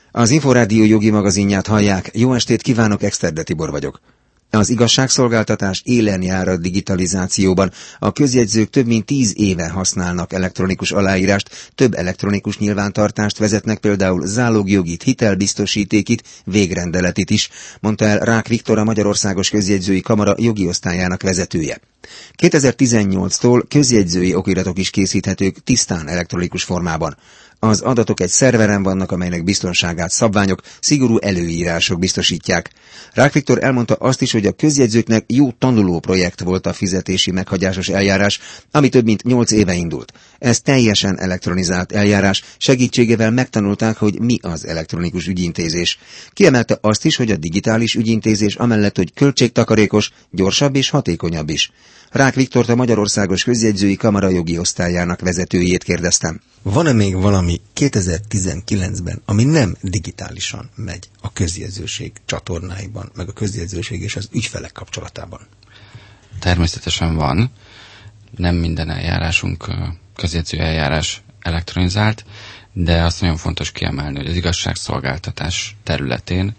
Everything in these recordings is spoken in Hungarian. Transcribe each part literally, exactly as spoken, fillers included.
Az Inforádió jogi magazinját hallják. Jó estét kívánok, Exterde Tibor vagyok. Az igazságszolgáltatás élen jár a digitalizációban. A közjegyzők több mint tíz éve használnak elektronikus aláírást, több elektronikus nyilvántartást vezetnek, például zálogjogit, hitelbiztosítékit, végrendeletit is, mondta el Rák Viktor, a Magyarországos Közjegyzői Kamara jogi osztályának vezetője. kétezer-tizennyolctól közjegyzői okiratok is készíthetők tisztán elektronikus formában. Az adatok egy szerveren vannak, amelynek biztonságát szabványok, szigorú előírások biztosítják. Rák Viktor elmondta azt is, hogy a közjegyzőknek jó tanuló projekt volt a fizetési meghagyásos eljárás, ami több mint nyolc éve indult. Ez teljesen elektronizált eljárás, segítségével megtanulták, hogy mi az elektronikus ügyintézés. Kiemelte azt is, hogy a digitális ügyintézés amellett, hogy költségtakarékos, gyorsabb és hatékonyabb is. Rák Viktort, a Magyarországos Közjegyzői Kamara jogi osztályának vezetőjét kérdeztem. Van-e még valami kétezer-tizenkilencben, ami nem digitálisan megy a közjegyzőség csatornáiban, meg a közjegyzőség és az ügyfelek kapcsolatában? Természetesen van. Nem minden eljárásunk, közjegyző eljárás elektronizált, de azt nagyon fontos kiemelni, hogy az igazságszolgáltatás területén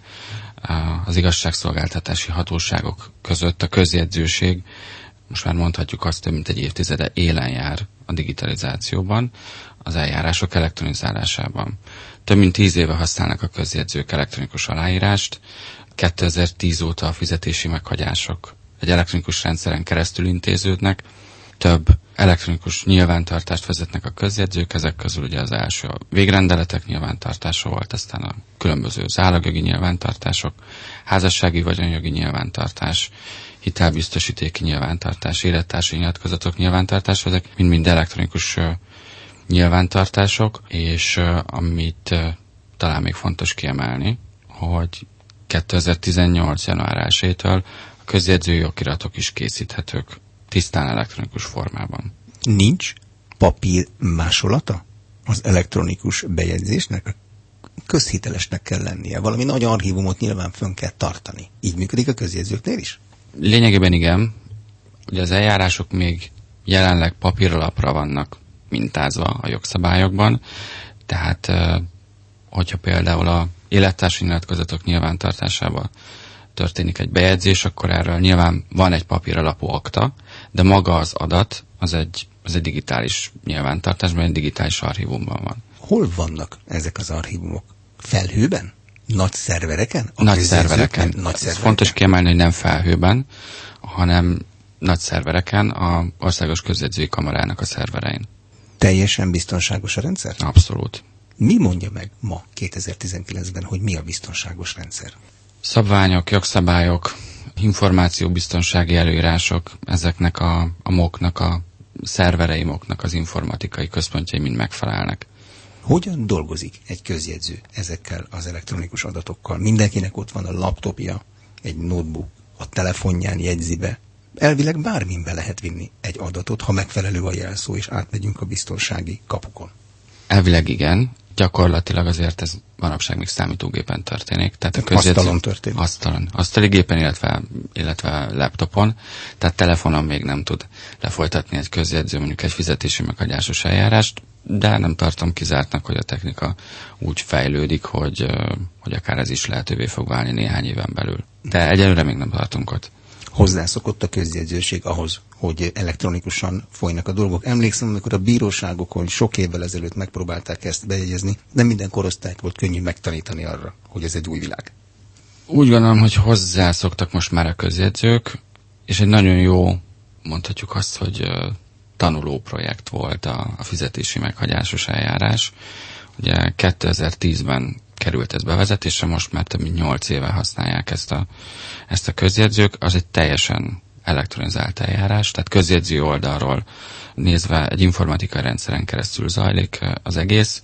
az igazságszolgáltatási hatóságok között a közjegyzőség, most már mondhatjuk azt, több mint egy évtizede élen jár a digitalizációban, az eljárások elektronizálásában. Több mint tíz éve használnak a közjegyzők elektronikus aláírást, kétezer-tíz óta a fizetési meghagyások egy elektronikus rendszeren keresztül intéződnek, több elektronikus nyilvántartást vezetnek a közjegyzők, ezek közül ugye az első a végrendeletek nyilvántartása volt, aztán a különböző zálogjogi nyilvántartások, házassági vagyonjogi nyilvántartás, hitelbiztosítéki nyilvántartás, élettársi nyilatkozatok nyilvántartás, ezek mind-mind elektronikus uh, nyilvántartások, és uh, amit uh, talán még fontos kiemelni, hogy kétezer-tizennyolc. január elsejétől a közjegyzői okiratok is készíthetők tisztán elektronikus formában. Nincs papír másolata az elektronikus bejegyzésnek? Közhitelesnek kell lennie. Valami nagy archívumot nyilván fönn kell tartani. Így működik a közjegyzőknél is? Lényegében igen. Ugye az eljárások még jelenleg papíralapra vannak mintázva a jogszabályokban, tehát hogyha például a élettársi nyilatkozatok nyilvántartásában történik egy bejegyzés, akkor erről nyilván van egy papíralapú akta, de maga az adat az egy, az egy digitális nyilvántartásban, egy digitális archívumban van. Hol vannak ezek az archívumok? Felhőben? Nagy szervereken? A nagy szervereken. Nagy szervereken. Fontos kiemelni, hogy nem felhőben, hanem nagy szervereken, a Országos Közjegyzői Kamarának a szerverein. Teljesen biztonságos a rendszer? Abszolút. Mi mondja meg ma, kétezer-tizenkilencben, hogy mi a biztonságos rendszer? Szabványok, jogszabályok, információbiztonsági előírások, ezeknek a, a moknak, a szerverei moknak, az informatikai központjai mind megfelelnek. Hogyan dolgozik egy közjegyző ezekkel az elektronikus adatokkal? Mindenkinek ott van a laptopja, egy notebook, a telefonján jegyzi be. Elvileg bármin be lehet vinni egy adatot, ha megfelelő a jelszó, és átmegyünk a biztonsági kapukon. Elvileg igen, gyakorlatilag azért ez manapság még számítógépen történik. Tehát a közjegyző, asztalon történik. Asztalon. Asztali gépen, illetve, illetve laptopon, tehát telefonon még nem tud lefolytatni egy közjegyző mondjuk egy fizetési meghagyásos eljárást, de nem tartom kizártnak, hogy a technika úgy fejlődik, hogy, hogy akár ez is lehetővé fog válni néhány éven belül. De egyelőre még nem tartunk ott. Hozzászokott a közjegyzőség ahhoz, hogy elektronikusan folynak a dolgok. Emlékszem, amikor a bíróságokon sok évvel ezelőtt megpróbálták ezt bejegyezni, de minden korosztályt volt könnyű megtanítani arra, hogy ez egy új világ. Úgy gondolom, hogy hozzászoktak most már a közjegyzők, és egy nagyon jó, mondhatjuk azt, hogy tanuló projekt volt a, a fizetési meghagyásos eljárás. Ugye kétezer-tízben került ez bevezetésre, most már több mint nyolc éve használják ezt a, ezt a közjegyzők. Az egy teljesen elektronizált eljárás, tehát közjegyző oldalról nézve egy informatikai rendszeren keresztül zajlik az egész,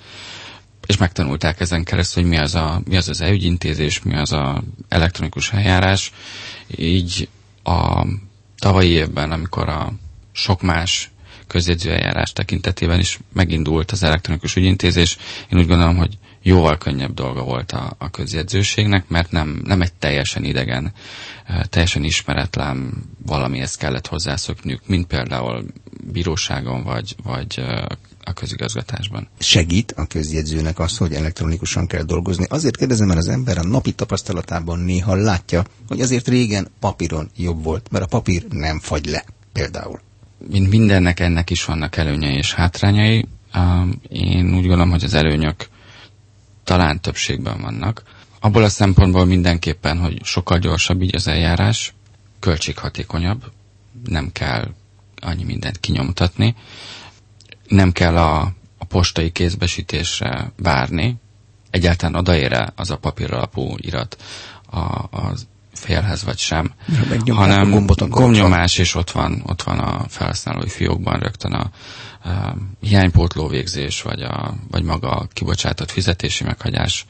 és megtanulták ezen keresztül, hogy mi az a, mi az, az e-ügyintézés, mi az a elektronikus eljárás. Így a tavalyi évben, amikor a sok más közjegyző eljárás tekintetében is megindult az elektronikus ügyintézés, én úgy gondolom, hogy jóval könnyebb dolga volt a, a közjegyzőségnek, mert nem, nem egy teljesen idegen, teljesen ismeretlen valamihez kellett hozzászokniuk, mint például bíróságon vagy, vagy a közigazgatásban. Segít a közjegyzőnek az, hogy elektronikusan kell dolgozni? Azért kérdezem, mert az ember a napi tapasztalatában néha látja, hogy azért régen papíron jobb volt, mert a papír nem fagy le, például. Mint mindennek, ennek is vannak előnyei és hátrányai. Én úgy gondolom, hogy az előnyök talán többségben vannak. Abból a szempontból mindenképpen, hogy sokkal gyorsabb így az eljárás, költséghatékonyabb, nem kell annyi mindent kinyomtatni, nem kell a, a postai kézbesítésre várni, egyáltalán odaér-e az a papíralapú irat a, a félhez vagy sem, hanem a gombnyomás, és ott van, ott van a felhasználói fiókban rögtön a, a hiánypótló végzés, vagy, a, vagy maga a kibocsátott fizetési meghagyás.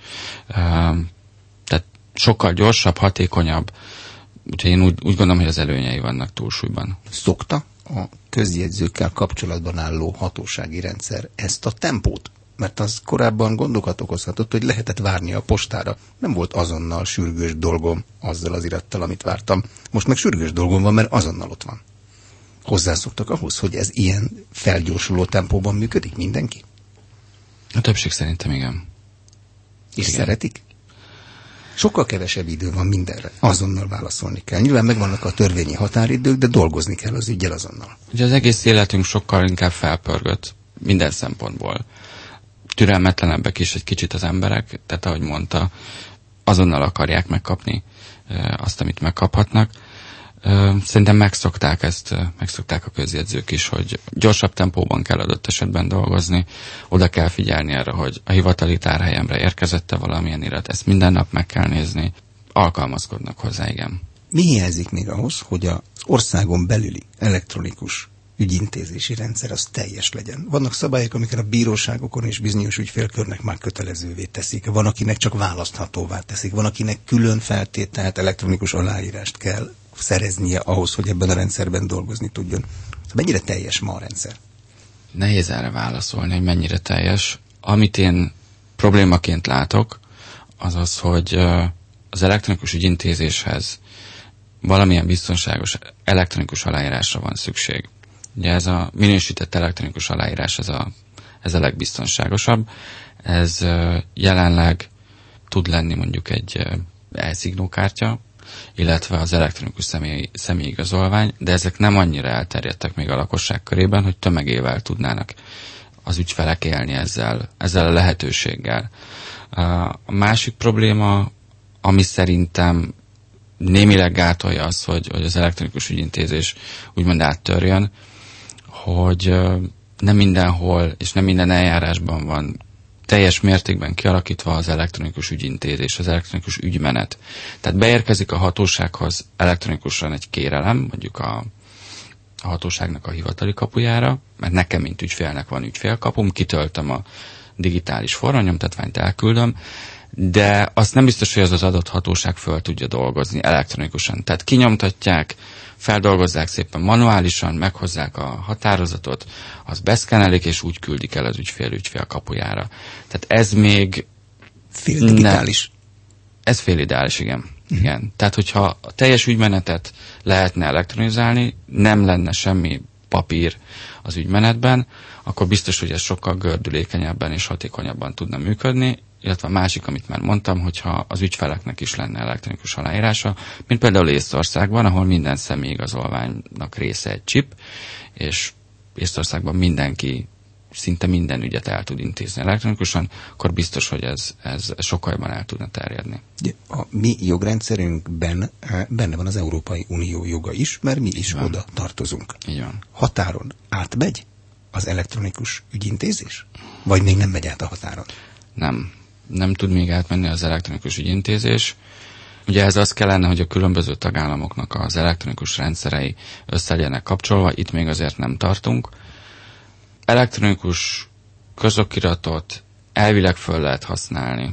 Tehát sokkal gyorsabb, hatékonyabb, úgyhogy én úgy, úgy gondolom, hogy az előnyei vannak túlsúlyban. Szokta a közjegyzőkkel kapcsolatban álló hatósági rendszer ezt a tempót? Mert az korábban gondokat okozhatott, hogy lehetett várni a postára. Nem volt azonnal sürgős dolgom azzal az irattal, amit vártam. Most meg sürgős dolgom van, mert azonnal ott van. Hozzászoktak ahhoz, hogy ez ilyen felgyorsuló tempóban működik mindenki? A többség szerintem igen. És igen. Szeretik? Sokkal kevesebb idő van mindenre. Azonnal válaszolni kell. Nyilván megvannak a törvényi határidők, de dolgozni kell az üggyel azonnal. Ugye az egész életünk sokkal inkább felpörgött minden szempontból. Türelmetlenebbek is egy kicsit az emberek, tehát ahogy mondta, azonnal akarják megkapni azt, amit megkaphatnak. Szerintem megszokták ezt, megszokták a közjegyzők is, hogy gyorsabb tempóban kell adott esetben dolgozni, oda kell figyelni arra, hogy a hivatali tárhelyemre érkezette valamilyen irat, ezt minden nap meg kell nézni, alkalmazkodnak hozzá, igen. Mi hiányzik még ahhoz, hogy az országon belüli elektronikus ügyintézési rendszer az teljes legyen? Vannak szabályok, amiket a bíróságokon és bizonyos ügyfélkörnek már kötelezővé teszik. Van, akinek csak választhatóvá teszik. Van, akinek külön feltételt, elektronikus aláírást kell szereznie ahhoz, hogy ebben a rendszerben dolgozni tudjon. Mennyire teljes ma a rendszer? Nehéz erre válaszolni, hogy mennyire teljes. Amit én problémaként látok, az az, hogy az elektronikus ügyintézéshez valamilyen biztonságos elektronikus aláírásra van szükség. Ugye ez a minősített elektronikus aláírás, ez a, ez a legbiztonságosabb. Ez jelenleg tud lenni mondjuk egy e-szignókártya, illetve az elektronikus személy, személyigazolvány, de ezek nem annyira elterjedtek még a lakosság körében, hogy tömegével tudnának az ügyfelek élni ezzel, ezzel a lehetőséggel. A másik probléma, ami szerintem némileg gátolja az, hogy, hogy az elektronikus ügyintézés úgymond áttörjön, hogy nem mindenhol és nem minden eljárásban van teljes mértékben kialakítva az elektronikus ügyintézés, az elektronikus ügymenet. Tehát beérkezik a hatósághoz elektronikusan egy kérelem, mondjuk a, a hatóságnak a hivatali kapujára, mert nekem, mint ügyfélnek van ügyfélkapum, kitöltöm a digitális forranyomtatványt, elküldöm, de azt nem biztos, hogy az az adott hatóság föl tudja dolgozni elektronikusan. Tehát kinyomtatják, feldolgozzák szépen manuálisan, meghozzák a határozatot, azt beszkenelik, és úgy küldik el az ügyfél ügyfél kapujára. Tehát ez még... Fél digitális. Ne, ez fél ideális, igen. Mm. igen. Tehát, hogyha a teljes ügymenetet lehetne elektronizálni, nem lenne semmi papír az ügymenetben, akkor biztos, hogy ez sokkal gördülékenyebben és hatékonyabban tudna működni, illetve a másik, amit már mondtam, hogyha az ügyfeleknek is lenne elektronikus aláírása, mint például Észtországban, ahol minden személyigazolványnak része egy chip, és Észtországban mindenki szinte minden ügyet el tud intézni elektronikusan, akkor biztos, hogy ez, ez sokkal jobban el tudna terjedni. A mi jogrendszerünkben benne van az Európai Unió joga is, mert mi is oda tartozunk. Így van. Határon átmegy az elektronikus ügyintézés? Vagy még nem megy át a határon? Nem. Nem tud még átmenni az elektronikus ügyintézés. Ugye ez az kellene, hogy a különböző tagállamoknak az elektronikus rendszerei össze legyenek kapcsolva, itt még azért nem tartunk. Elektronikus közokiratot elvileg föl lehet használni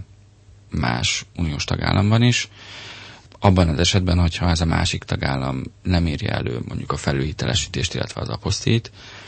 más uniós tagállamban is, abban az esetben, hogyha ez a másik tagállam nem írja elő mondjuk a felülhitelesítést, illetve az apostílt.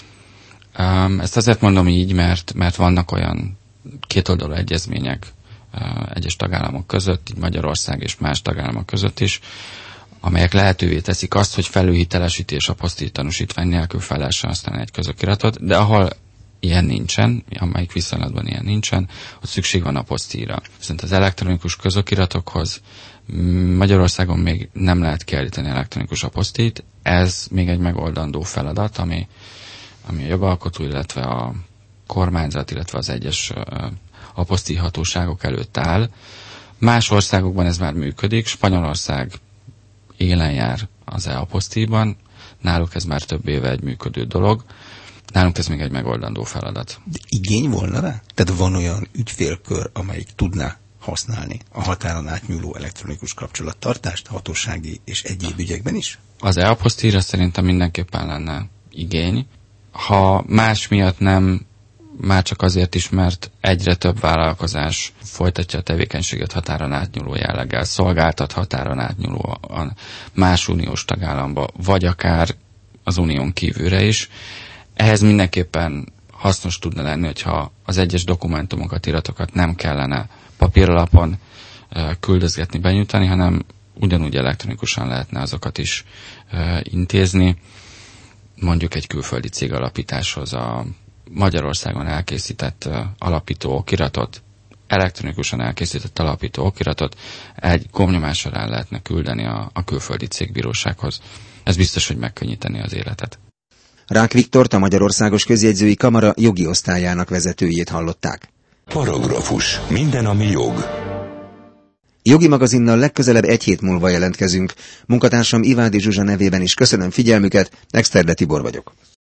Ezt azért mondom így, mert, mert vannak olyan kétoldalú egyezmények egyes tagállamok között, így Magyarország és más tagállamok között is, amelyek lehetővé teszik azt, hogy felülhitelesítés apostílt tanúsítvány nélkül fel lehessen használni egy közokiratot, de ahol ilyen nincsen, amelyik viszonylatban ilyen nincsen, ott szükség van aposztíjra. Viszont az elektronikus közokiratokhoz Magyarországon még nem lehet kiállítani elektronikus aposztíjt, ez még egy megoldandó feladat, ami, ami a jogalkotó, illetve a kormányzat, illetve az egyes aposztíjhatóságok előtt áll. Más országokban ez már működik, Spanyolország élen jár az e-aposztíjban, náluk ez már több éve egy működő dolog, nálunk ez még egy megoldandó feladat. De igény volna rá? Tehát van olyan ügyfélkör, amelyik tudná használni a határon átnyúló elektronikus kapcsolattartást hatósági és egyéb ügyekben is? Az e-aposztíjra szerintem mindenképpen lenne igény. Ha más miatt nem, már csak azért is, mert egyre több vállalkozás folytatja a tevékenységet határon átnyúló jelleggel, szolgáltat határon átnyúlóan más uniós tagállamba, vagy akár az unión kívülre is. Ehhez mindenképpen hasznos tudna lenni, hogyha az egyes dokumentumokat, iratokat nem kellene papíralapon küldözgetni, benyújtani, hanem ugyanúgy elektronikusan lehetne azokat is intézni. Mondjuk egy külföldi cég alapításhoz a Magyarországon elkészített alapító okiratot, elektronikusan elkészített alapító okiratot egy gombnyomással el lehetne küldeni a, a külföldi cégbírósághoz. Ez biztos, hogy megkönnyíteni az életet. Rák Viktort, a Magyarországos Közjegyzői Kamara jogi osztályának vezetőjét hallották. Paragrafus. Minden, ami jog. Jogi magazinnal legközelebb egy hét múlva jelentkezünk. Munkatársam Ivádi Zsuzsa nevében is köszönöm figyelmüket, Exterde Tibor vagyok.